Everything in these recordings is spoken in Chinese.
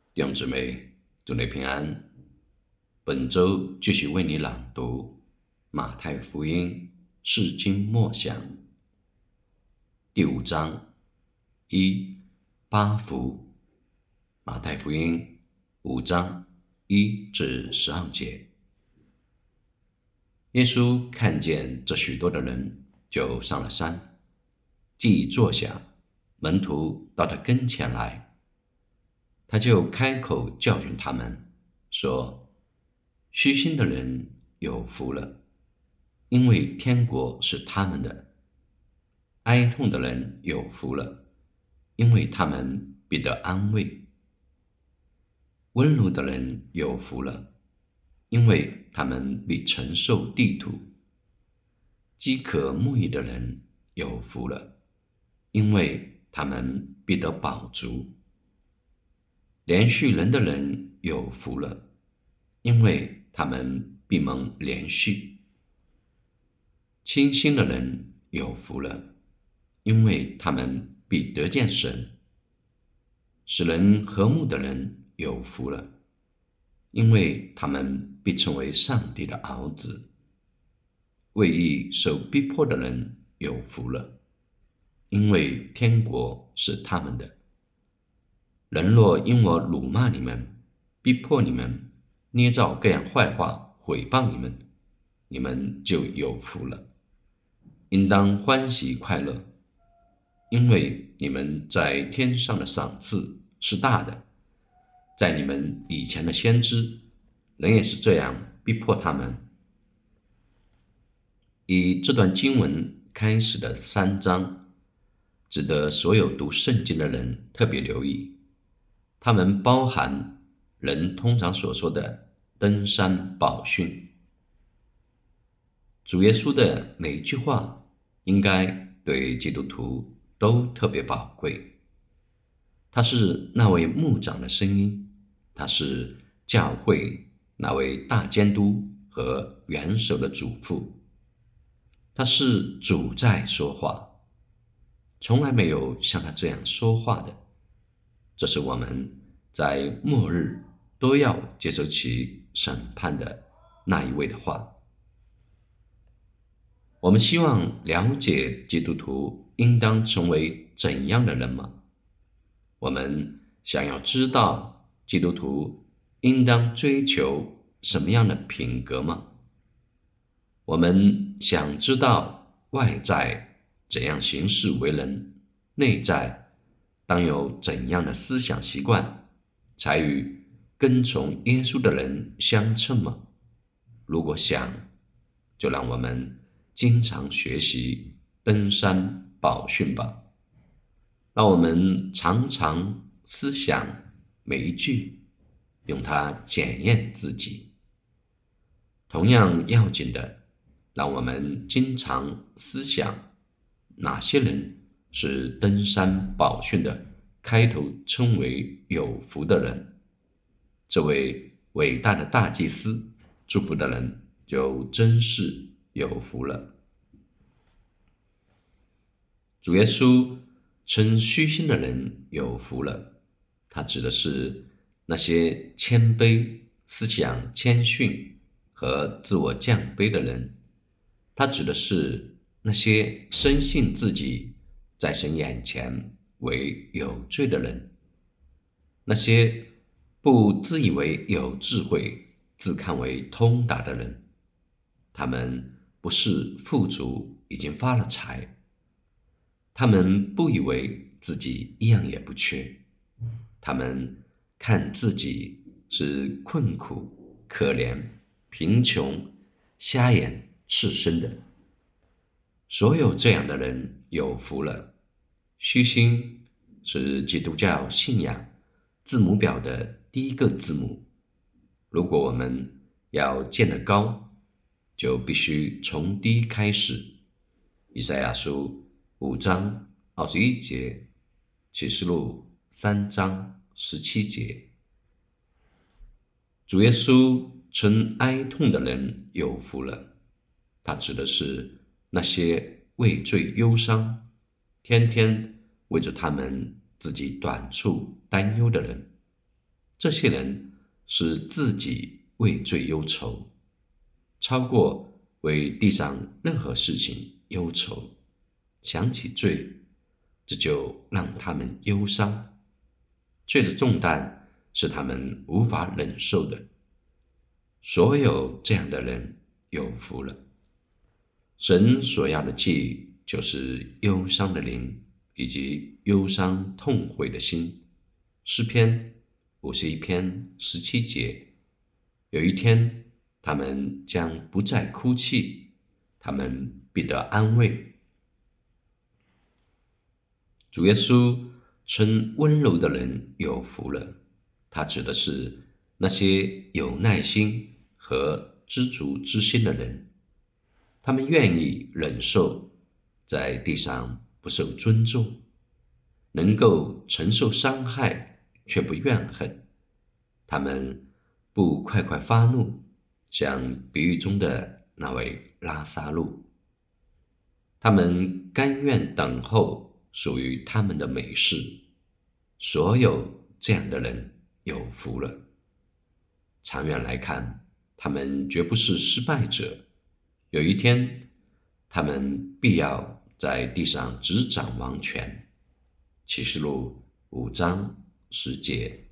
弟兄姊妹，祝你平安。本周继续为你朗读马太福音释经默想第5章8福。马太福音5章1至12节。耶稣看见这许多的人，就上了山，既坐下，门徒到他跟前来，他就开口教训他们，说：虚心的人有福了，因为天国是他们的；哀痛的人有福了，因为他们必得安慰；温柔的人有福了，因为他们必承受地土；饥渴慕义的人有福了，因为他们必得饱足；连续人的人有福了，因为他们必蒙连续；清心的人有福了，因为他们必得见神；使人和睦的人有福了，因为他们必成为上帝的儿子；为义受逼迫的人有福了，因为天国是他们的；人若因我辱骂你们，逼迫你们，捏造各样坏话毁谤你们，你们就有福了，应当欢喜快乐，因为你们在天上的赏赐是大的。在你们以前的先知，人也是这样逼迫他们。以这段经文开始的3章，值得所有读圣经的人特别留意，它们包含人通常所说的登山宝训。主耶稣的每一句话应该对基督徒都特别宝贵。他是那位牧长的声音，他是教会那位大监督和元首的嘱咐，他是主在说话，从来没有像他这样说话的。这是我们在末日都要接受其审判的那一位的话。我们希望了解基督徒应当成为怎样的人吗？我们想要知道基督徒应当追求什么样的品格吗？我们想知道外在怎样行事为人，内在当有怎样的思想习惯，才与跟从耶稣的人相称吗？如果想，就让我们经常学习登山宝训吧。让我们常常思想每一句，用它检验自己。同样要紧的，让我们经常思想哪些人是登山宝训的开头称为有福的人。这位伟大的大祭司祝福的人就真是有福了。主耶稣称虚心的人有福了，他指的是那些谦卑、思想谦逊和自我降卑的人。他指的是那些深信自己在神眼前为有罪的人，那些不自以为有智慧、自看为通达的人。他们不是富足已经发了财，他们不以为自己一样也不缺，他们看自己是困苦、可怜、贫穷、瞎眼、赤身的。所有这样的人有福了。虚心是基督教信仰字母表的第一个字母。如果我们要建得高，就必须从低开始。以赛亚书5章21节，启示录3章17节。主耶稣称哀痛的人有福了，他指的是那些为罪忧伤，天天为着他们自己短处担忧的人。 这些人是自己为罪忧愁，超过为地上任何事情忧愁。想起罪，这就让他们忧伤。罪的重担是他们无法忍受的。所有这样的人有福了。神所要的祭，就是忧伤的灵以及忧伤痛悔的心。诗篇51篇17节，有一天他们将不再哭泣，他们必得安慰。主耶稣称温柔的人有福了，他指的是那些有耐心和知足之心的人，他们愿意忍受在地上不受尊重，能够承受伤害却不怨恨。他们不快快发怒，像比喻中的那位拉撒路。他们甘愿等候属于他们的美事。所有这样的人有福了。长远来看，他们绝不是失败者。有一天，他们必要在地上执掌王权。启示录5章10节。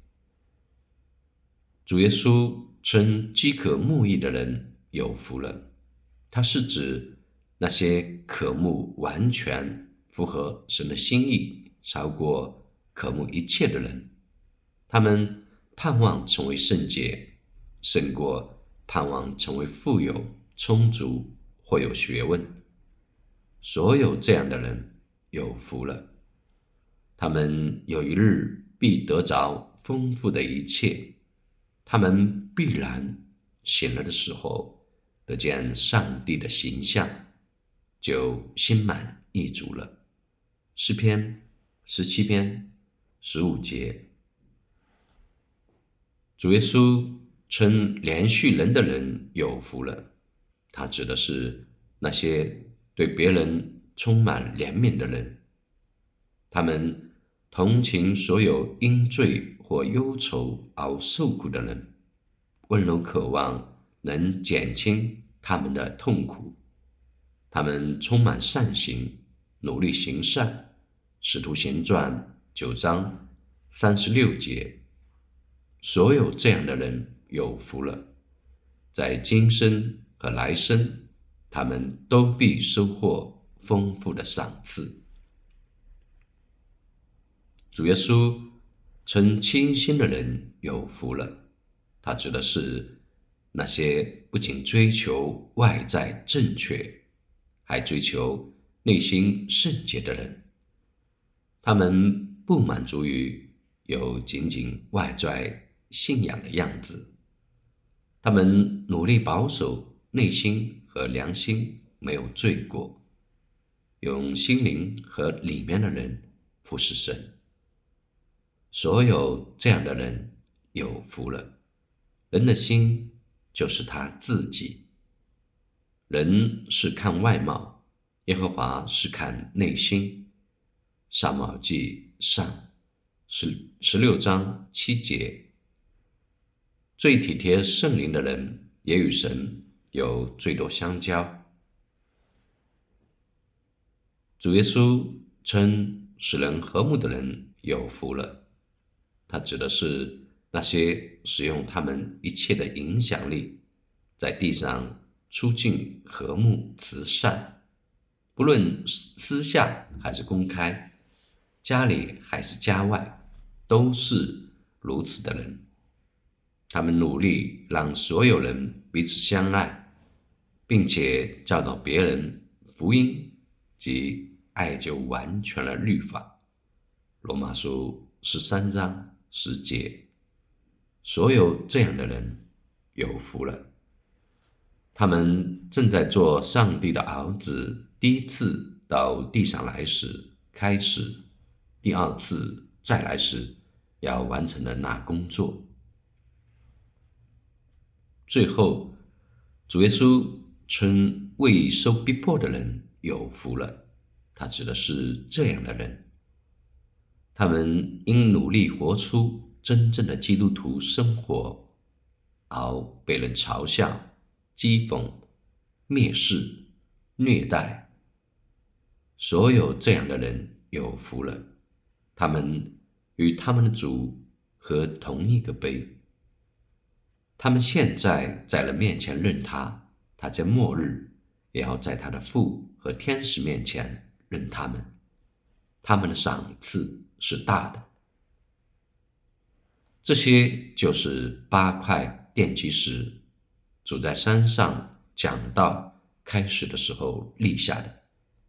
主耶稣称饥渴慕义的人有福了，他是指那些渴慕完全符合神的心意，超过渴慕一切的人。他们盼望成为圣洁，胜过盼望成为富有、充足或有学问。所有这样的人有福了，他们有一日必得着丰富的一切。他们必然醒了的时候，得见上帝的形象，就心满意足了。诗篇17篇15节。主耶稣称连续人的人有福了，他指的是那些对别人充满怜悯的人。他们同情所有因罪或忧愁而受苦的人，温柔渴望能减轻他们的痛苦。他们充满善行，努力行善。使徒行传9章36节。所有这样的人有福了，在今生和来生，他们都必收获丰富的赏赐。主耶稣称清心的人有福了，他指的是那些不仅追求外在正确，还追求内心圣洁的人。他们不满足于有仅仅外在信仰的样子，他们努力保守内心和良心没有罪过，用心灵和里面的人服侍神。所有这样的人有福了。人的心就是他自己。人是看外貌，耶和华是看内心。撒母耳记上16章7节。最体贴圣灵的人也与神有最多相交。主耶稣称使人和睦的人有福了，他指的是那些使用他们一切的影响力，在地上促进和睦慈善，不论私下还是公开，家里还是家外，都是如此的人。他们努力让所有人彼此相爱，并且教导别人福音，及爱就完全了律法。罗马书13章10节。所有这样的人有福了，他们正在做上帝的儿子第一次到地上来时开始，第二次再来时要完成的那工作。最后，主耶稣称未受逼迫的人有福了，他指的是这样的人。他们应努力活出真正的基督徒生活，而被人嘲笑、讥讽、蔑视、虐待。所有这样的人有福了，他们与他们的主喝同一个杯。他们现在在人面前认他，他在末日也要在他的父和天使面前认他们。他们的赏赐是大的。这些就是8块奠基石，主在山上讲道开始的时候立下的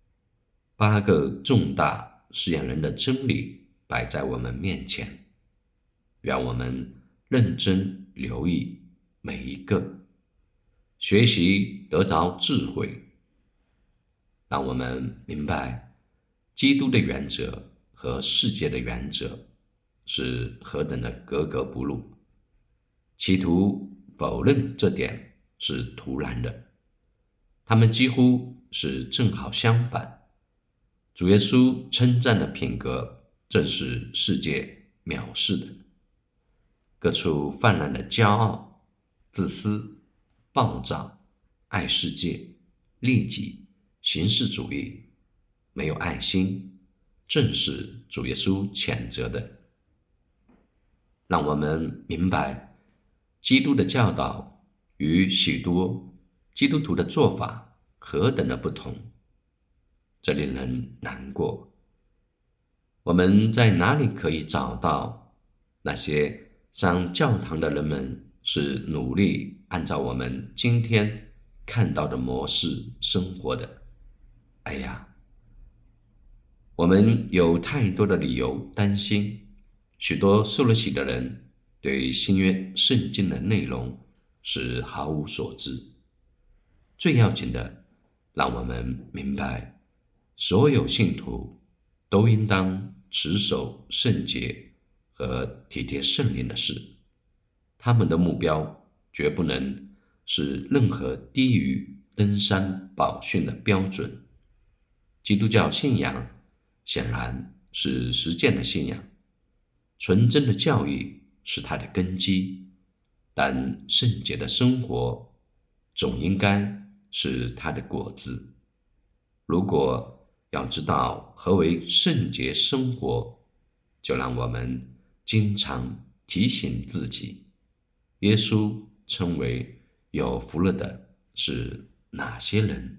8个重大试验人的真理，摆在我们面前，让我们认真留意每一个，学习得着智慧，让我们明白基督的原则和世界的原则是何等的格格不入。企图否认这点是徒然的，他们几乎是正好相反。主耶稣称赞的品格正是世界藐视的，各处泛滥的骄傲、自私、暴躁、爱世界、利己、形式主义，没有爱心，正是主耶稣谴责的。让我们明白基督的教导与许多基督徒的做法何等的不同，这令人难过。我们在哪里可以找到那些上教堂的人们是努力按照我们今天看到的模式生活的？哎呀，我们有太多的理由担心，许多受了洗的人对新约圣经的内容是毫无所知。最要紧的，让我们明白，所有信徒都应当持守圣洁和体贴圣灵的事，他们的目标绝不能是任何低于登山宝训的标准。基督教信仰显然是实践的信仰，纯真的教育是它的根基，但圣洁的生活总应该是它的果子。如果要知道何为圣洁生活，就让我们经常提醒自己，耶稣称为有福了的是哪些人？